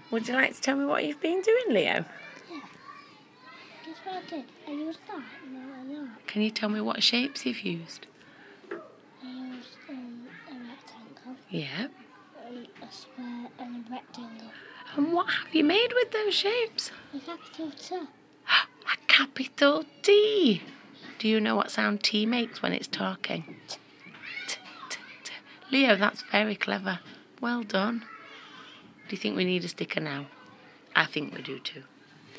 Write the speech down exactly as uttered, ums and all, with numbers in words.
Would you like to tell me what you've been doing, Leo? Yeah. Guess what I did? I used that and that. Can you tell me what shapes you've used? I used um, a rectangle. Yeah. Um, a square and a rectangle. And what have you made with those shapes? A capital T. A capital T. Do you know what sound T makes when it's talking? T, t, t, t. Leo, that's very clever. Well done. Do you think we need a sticker now? I think we do too.